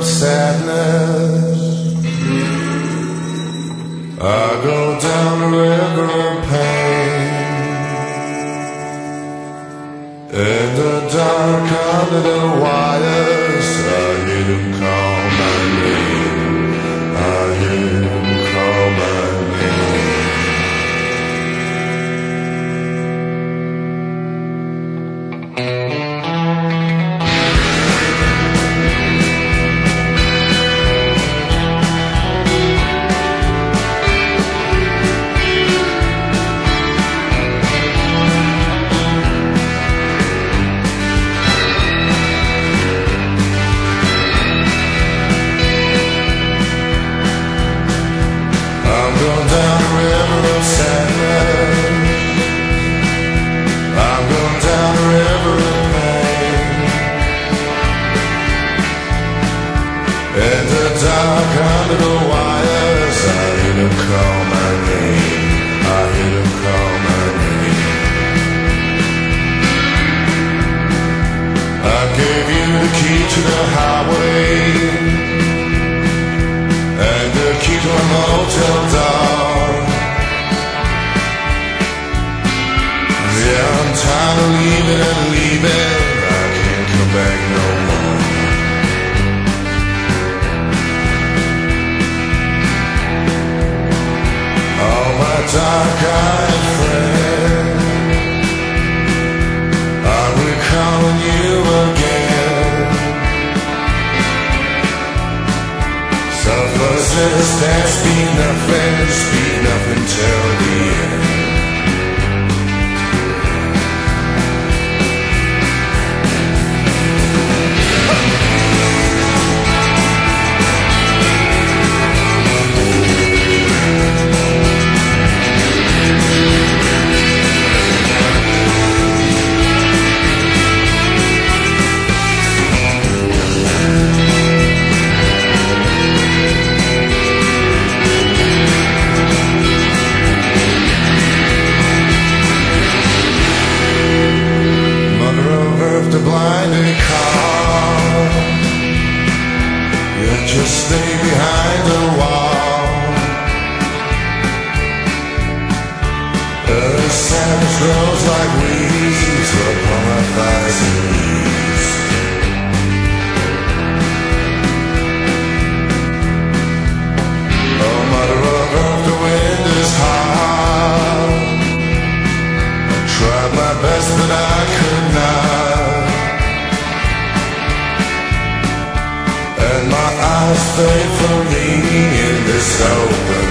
of sadness. I go down the river of pain. In the dark under the wires, I hear them call my name. I hear them call my name. In the dark under the wires, I hear them call my name. I hear them call my name. I gave you the key to the highway and the key to a motel door. Yeah, I'm tired of leaving and leaving. I can't come back no more. Dark-eyed friend, I'm recalling you again. Selflessness that speak nothing till the end. The blinding car, you just stay behind the wall. The savage grows like weeds upon my thighs and knees. Oh, mother of earth, the wind is hard. I tried my best, but I could not. And my eyes fade from me in this open